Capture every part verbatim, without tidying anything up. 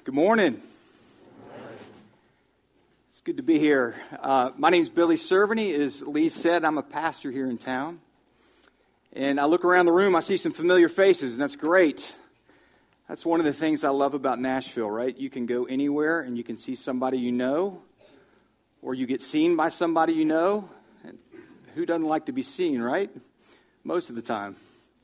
Good morning. It's good to be here. Uh, my name's Billy Cerveny. As Lee said, I'm a pastor here in town. And I look around the room, I see some familiar faces, and that's great. That's one of the things I love about Nashville, right? You can go anywhere and you can see somebody you know, or you get seen by somebody you know. And who doesn't like to be seen, right? Most of the time.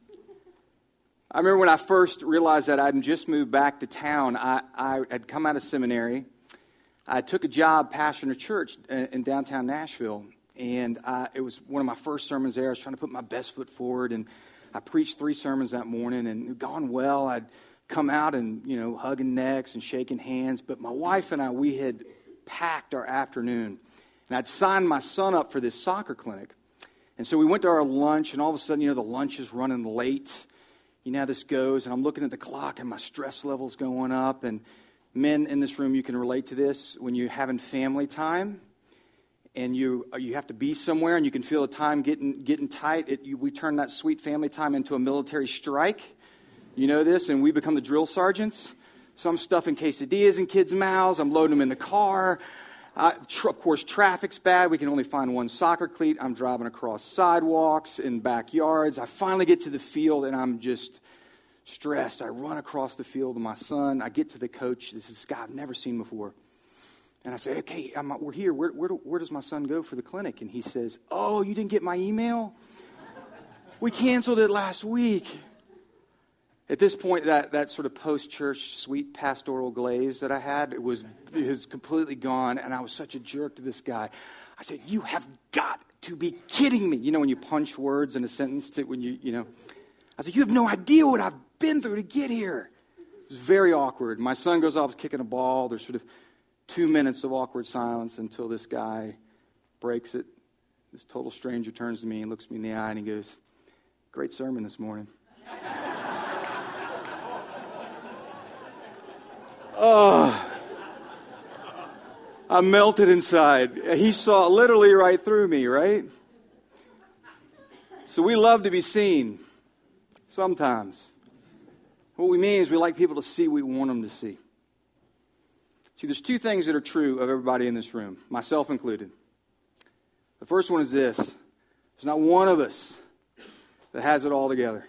I remember when I first realized that I'd just moved back to town, I, I had come out of seminary. I took a job pastoring a church in, in downtown Nashville, and I, it was one of my first sermons there. I was trying to put my best foot forward, and I preached three sermons that morning, and it had gone well. I'd come out and, you know, hugging necks and shaking hands, but my wife and I, we had packed our afternoon, and I'd signed my son up for this soccer clinic. And so we went to our lunch, and all of a sudden, you know, the lunch is running late. You know how this goes, and I'm looking at the clock, and my stress level's going up. And men in this room, you can relate to this. When you're having family time, and you you have to be somewhere, and you can feel the time getting getting tight, it, you, we turn that sweet family time into a military strike. You know this, and we become the drill sergeants. So I'm stuffing quesadillas in kids' mouths. I'm loading them in the car. Uh, tr- of course, traffic's bad. We can only find one soccer cleat. I'm driving across sidewalks and backyards. I finally get to the field, and I'm just stressed. I run across the field with my son. I get to the coach. This is this guy I've never seen before. And I say, okay, I'm, we're here. Where, where, do, where does my son go for the clinic? And he says, oh, you didn't get my email? We canceled it last week. At this point, that, that sort of post-church sweet pastoral glaze that I had, it was, it was completely gone, and I was such a jerk to this guy. I said, you have got to be kidding me. You know when you punch words in a sentence, to, when you, you know. I said, you have no idea what I've been through to get here. It was very awkward. My son goes off kicking a ball. There's sort of two minutes of awkward silence until this guy breaks it. This total stranger turns to me and looks me in the eye, and he goes, great sermon this morning. Oh, I melted inside. He saw literally right through me, right? So we love to be seen sometimes. What we mean is we like people to see what we want them to see. See, there's two things that are true of everybody in this room, myself included. The first one is this. There's not one of us that has it all together.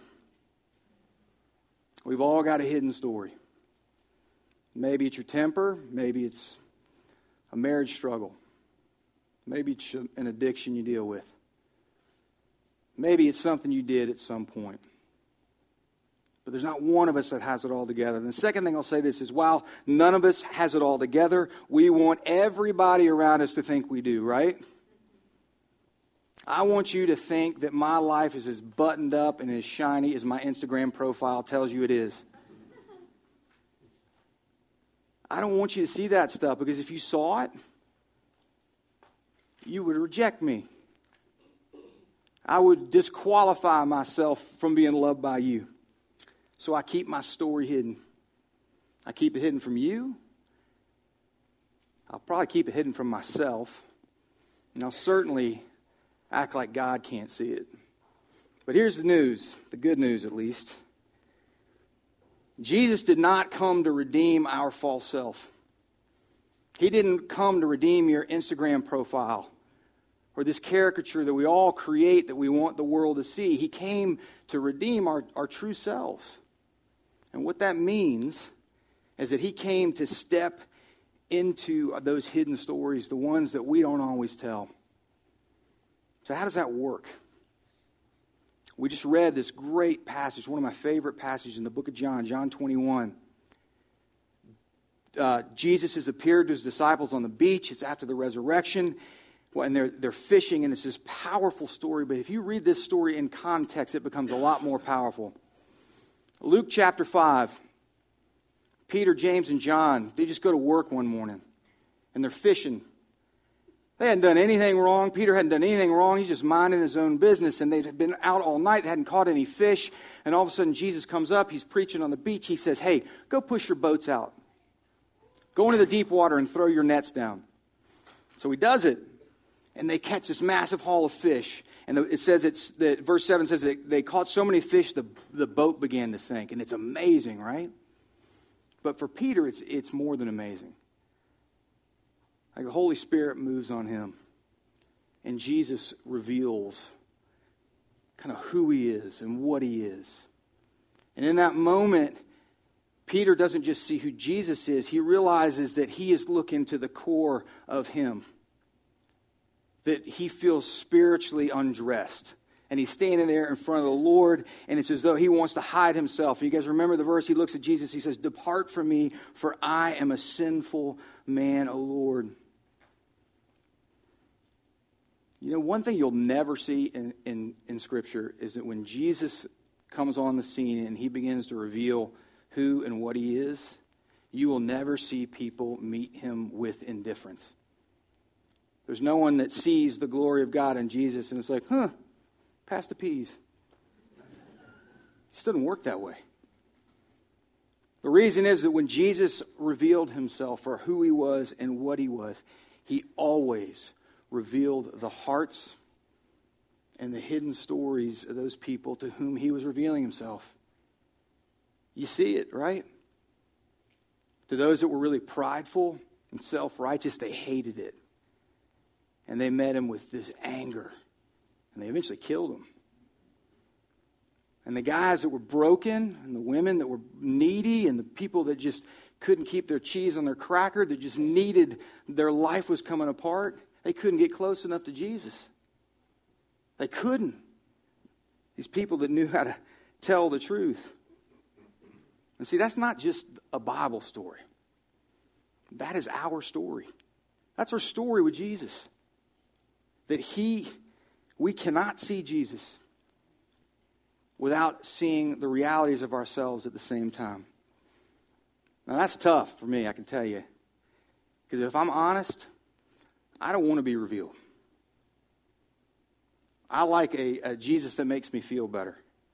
We've all got a hidden story. Maybe it's your temper. Maybe it's a marriage struggle. Maybe it's an addiction you deal with. Maybe it's something you did at some point. But there's not one of us that has it all together. And the second thing I'll say this is, while none of us has it all together, we want everybody around us to think we do, right? I want you to think that my life is as buttoned up and as shiny as my Instagram profile tells you it is. I don't want you to see that stuff, because if you saw it, you would reject me. I would disqualify myself from being loved by you. So I keep my story hidden. I keep it hidden from you. I'll probably keep it hidden from myself. And I'll certainly act like God can't see it. But here's the news, the good news at least. Jesus did not come to redeem our false self. He didn't come to redeem your Instagram profile or this caricature that we all create that we want the world to see. He came to redeem our, our true selves. And what that means is that he came to step into those hidden stories, the ones that we don't always tell. So how does that work? We just read this great passage, one of my favorite passages in the book of John, John twenty-one. Uh, Jesus has appeared to his disciples on the beach. It's after the resurrection. And they're, they're fishing, and it's this powerful story. But if you read this story in context, it becomes a lot more powerful. Luke chapter five. Peter, James, and John, they just go to work one morning, and they're fishing. They hadn't done anything wrong. Peter hadn't done anything wrong. He's just minding his own business. And they'd been out all night. They hadn't caught any fish. And all of a sudden, Jesus comes up. He's preaching on the beach. He says, hey, go push your boats out. Go into the deep water and throw your nets down. So he does it. And they catch this massive haul of fish. And it says, it's the, verse seven says that they caught so many fish, the, the boat began to sink. And it's amazing, right? But for Peter, it's it's more than amazing. Like the Holy Spirit moves on him, and Jesus reveals kind of who he is and what he is. And in that moment, Peter doesn't just see who Jesus is, he realizes that he is looking to the core of him. That he feels spiritually undressed. And he's standing there in front of the Lord, and it's as though he wants to hide himself. You guys remember the verse? He looks at Jesus, he says, "Depart from me, for I am a sinful man, O Lord." You know, one thing you'll never see in, in, in Scripture is that when Jesus comes on the scene and he begins to reveal who and what he is, you will never see people meet him with indifference. There's no one that sees the glory of God in Jesus and it's like, huh, pass the peas. It just doesn't work that way. The reason is that when Jesus revealed himself for who he was and what he was, he always revealed the hearts and the hidden stories of those people to whom he was revealing himself. You see it, right? To those that were really prideful and self-righteous, they hated it. And they met him with this anger. And they eventually killed him. And the guys that were broken, and the women that were needy, and the people that just couldn't keep their cheese on their cracker, that just needed, their life was coming apart, they couldn't get close enough to Jesus. They couldn't. These people that knew how to tell the truth. And see, that's not just a Bible story. That is our story. That's our story with Jesus. That he, we cannot see Jesus without seeing the realities of ourselves at the same time. Now that's tough for me, I can tell you. Because if I'm honest, I don't want to be revealed. I like a, a Jesus that makes me feel better.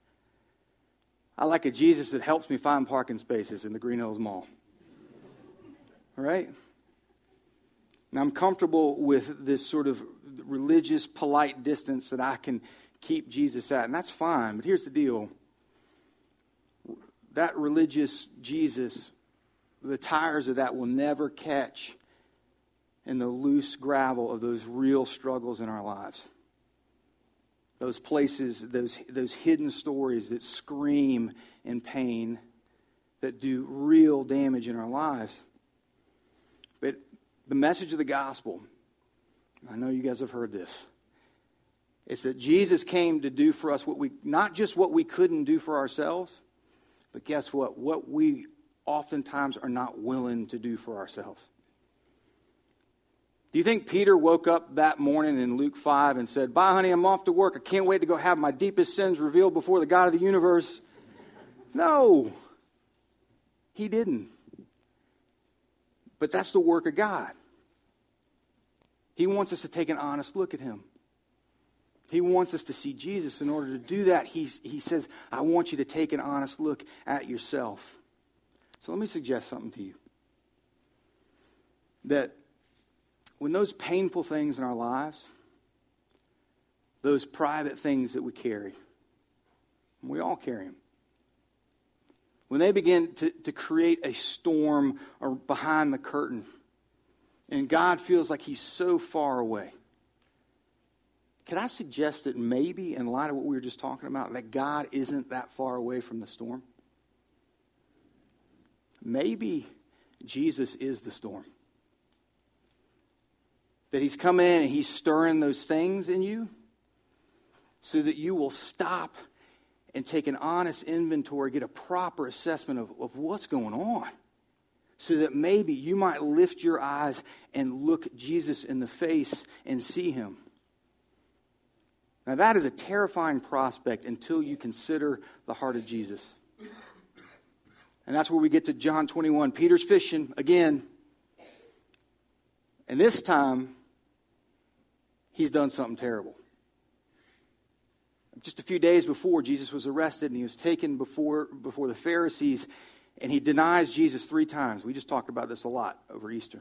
I like a Jesus that helps me find parking spaces in the Green Hills Mall. All right? Now, I'm comfortable with this sort of religious, polite distance that I can keep Jesus at, and that's fine. But here's the deal. That religious Jesus, the tires of that will never catch in the loose gravel of those real struggles in our lives. Those places, those, those hidden stories that scream in pain, that do real damage in our lives. But the message of the gospel, I know you guys have heard this, it's that Jesus came to do for us what we, not just what we couldn't do for ourselves, but guess what? What we oftentimes are not willing to do for ourselves. Do you think Peter woke up that morning in Luke five and said, "Bye, honey, I'm off to work. I can't wait to go have my deepest sins revealed before the God of the universe"? No, he didn't. But that's the work of God. He wants us to take an honest look at him. He wants us to see Jesus. In order to do that, he, he says, I want you to take an honest look at yourself. So let me suggest something to you. That when those painful things in our lives, those private things that we carry, and we all carry them, when they begin to, to create a storm or behind the curtain, and God feels like he's so far away, can I suggest that maybe, in light of what we were just talking about, that God isn't that far away from the storm? Maybe Jesus is the storm. That he's come in and he's stirring those things in you so that you will stop and take an honest inventory, get a proper assessment of, of what's going on. So that maybe you might lift your eyes and look Jesus in the face and see him. Now that is a terrifying prospect until you consider the heart of Jesus. And that's where we get to John twenty-one. Peter's fishing again. And this time, he's done something terrible. Just a few days before, Jesus was arrested and he was taken before, before the Pharisees, and he denies Jesus three times. We just talked about this a lot over Easter.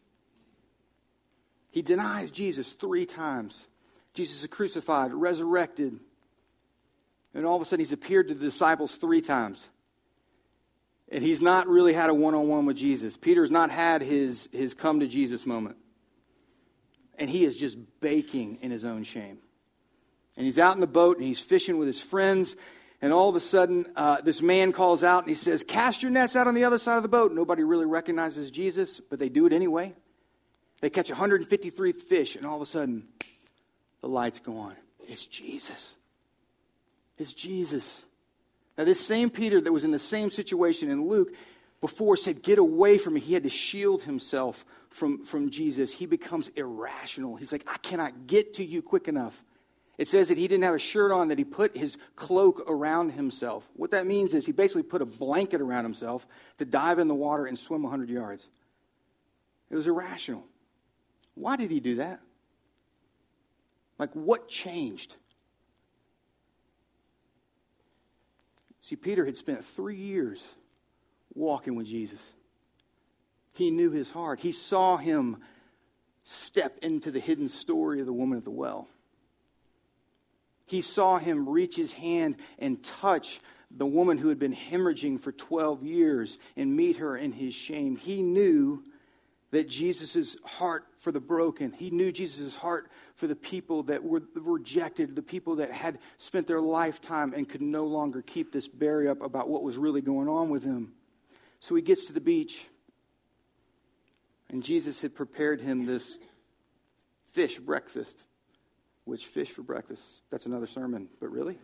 He denies Jesus three times. Jesus is crucified, resurrected, and all of a sudden he's appeared to the disciples three times. And he's not really had a one-on-one with Jesus. Peter's not had his, his come to Jesus moment. And he is just baking in his own shame. And he's out in the boat and he's fishing with his friends. And all of a sudden, uh, this man calls out and he says, cast your nets out on the other side of the boat. Nobody really recognizes Jesus, but they do it anyway. They catch one hundred fifty-three fish, and all of a sudden, the lights go on. It's Jesus. It's Jesus. Now, this same Peter that was in the same situation in Luke before said, get away from me. He had to shield himself from, from Jesus. He becomes irrational. He's like, I cannot get to you quick enough. It says that he didn't have a shirt on, that he put his cloak around himself. What that means is he basically put a blanket around himself to dive in the water and swim one hundred yards. It was irrational. Why did he do that? Like, what changed? See, Peter had spent three years walking with Jesus. He knew his heart. He saw him step into the hidden story of the woman at the well. He saw him reach his hand and touch the woman who had been hemorrhaging for twelve years and meet her in his shame. He knew that Jesus' heart for the broken, he knew Jesus' heart for the people that were rejected, the people that had spent their lifetime and could no longer keep this barrier up about what was really going on with him. So he gets to the beach, and Jesus had prepared him this fish breakfast. Which fish for breakfast? That's another sermon, but really?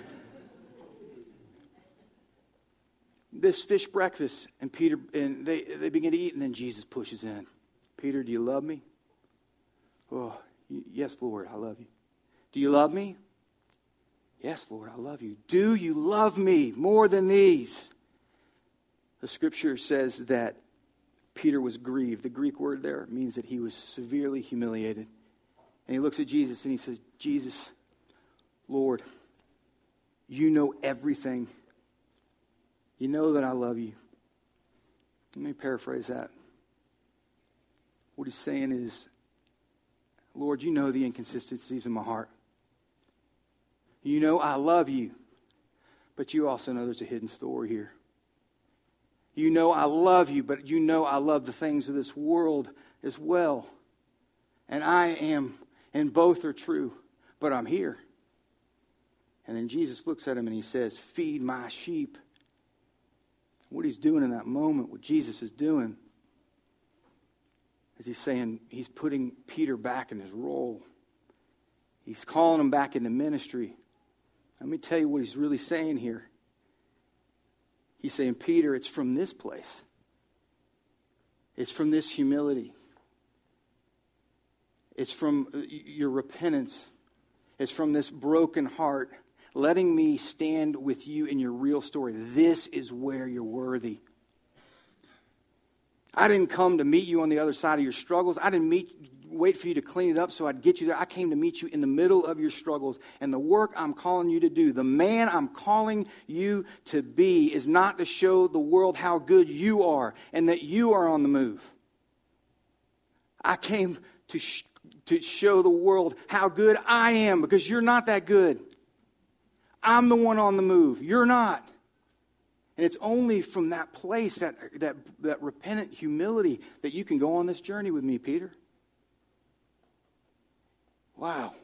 This fish breakfast, and Peter, and they, they begin to eat, and then Jesus pushes in. Peter, do you love me? Oh, yes, Lord, I love you. Do you love me? Yes, Lord, I love you. Do you love me more than these? The scripture says that Peter was grieved. The Greek word there means that he was severely humiliated. And he looks at Jesus and he says, Jesus, Lord, you know everything. You know that I love you. Let me paraphrase that. What he's saying is, Lord, you know the inconsistencies in my heart. You know I love you, but you also know there's a hidden story here. You know I love you, but you know I love the things of this world as well. And I am, and both are true, but I'm here. And then Jesus looks at him and he says, feed my sheep. What he's doing in that moment, what Jesus is doing, is he's saying, he's putting Peter back in his role. He's calling him back into ministry. Let me tell you what he's really saying here. He's saying, Peter, it's from this place. It's from this humility. It's from your repentance. It's from this broken heart, letting me stand with you in your real story. This is where you're worthy. I didn't come to meet you on the other side of your struggles. I didn't meet, wait for you to clean it up so I'd get you there. I came to meet you in the middle of your struggles. And the work I'm calling you to do, the man I'm calling you to be, is not to show the world how good you are and that you are on the move. I came to, sh- to show the world how good I am, because you're not that good. I'm the one on the move. You're not. And it's only from that place, that, that, that repentant humility, that you can go on this journey with me, Peter. Wow.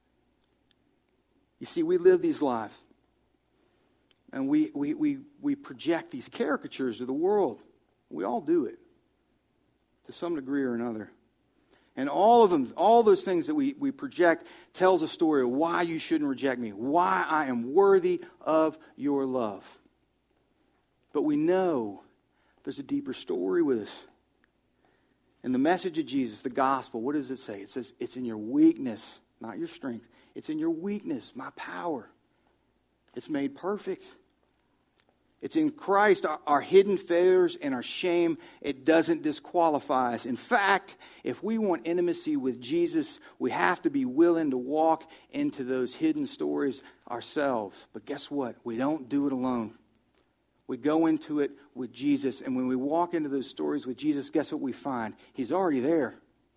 You see, we live these lives. And we, we, we, we project these caricatures of the world. We all do it, to some degree or another. And all of them, all those things that we, we project tells a story of why you shouldn't reject me, why I am worthy of your love. But we know there's a deeper story with us. And the message of Jesus, the gospel, what does it say? It says, it's in your weakness, not your strength. It's in your weakness, my power. It's made perfect. It's in Christ, our, our hidden failures and our shame. It doesn't disqualify us. In fact, if we want intimacy with Jesus, we have to be willing to walk into those hidden stories ourselves. But guess what? We don't do it alone. We go into it with Jesus, and when we walk into those stories with Jesus, guess what we find? He's already there.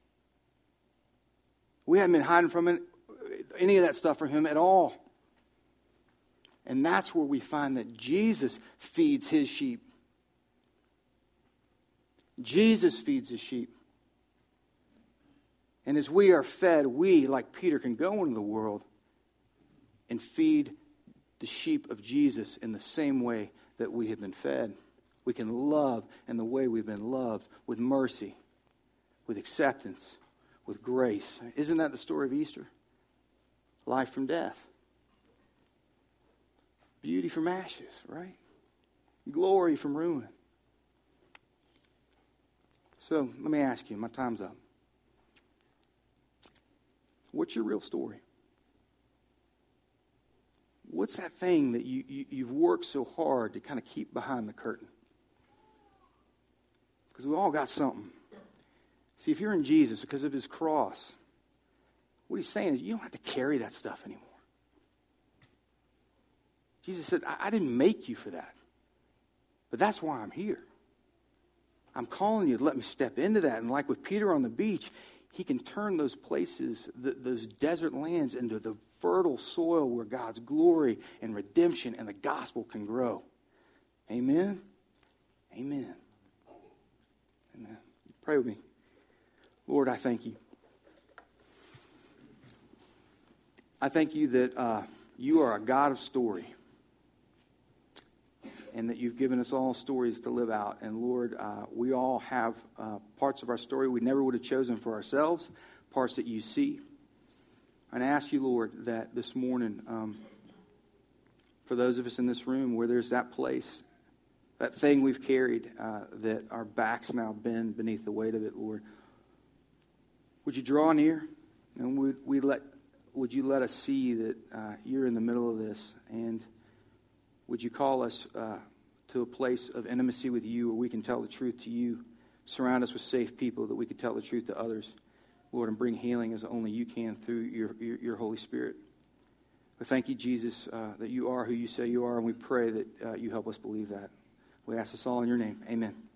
We haven't been hiding from him, any of that stuff from him at all. And that's where we find that Jesus feeds his sheep. Jesus feeds the sheep. And as we are fed, we, like Peter, can go into the world and feed the sheep of Jesus in the same way that we have been fed. We can love in the way we've been loved, with mercy, with acceptance, with grace. Isn't that the story of Easter? Life from death. Beauty from ashes, right? Glory from ruin. So let me ask you, my time's up. What's your real story? What's that thing that you, you, you've worked so hard to kind of keep behind the curtain? Because we all got something. See, if you're in Jesus because of his cross, what he's saying is you don't have to carry that stuff anymore. Jesus said, I, I didn't make you for that. But that's why I'm here. I'm calling you to let me step into that. And like with Peter on the beach, he can turn those places, th- those desert lands, into the fertile soil where God's glory and redemption and the gospel can grow. Amen? Amen. Amen. Pray with me. Lord, I thank you. I thank you that uh, you are a God of story. And that you've given us all stories to live out. And Lord, uh, we all have uh, parts of our story we never would have chosen for ourselves, parts that you see. And I ask you, Lord, that this morning, um, for those of us in this room where there's that place, that thing we've carried, uh, that our backs now bend beneath the weight of it, Lord, would you draw near? And would, we let, would you let us see that uh, you're in the middle of this? And would you call us uh, to a place of intimacy with you where we can tell the truth to you? Surround us with safe people that we can tell the truth to others, Lord, and bring healing as only you can through your, your, your Holy Spirit. But thank you, Jesus, uh, that you are who you say you are, and we pray that uh, you help us believe that. We ask this all in your name. Amen.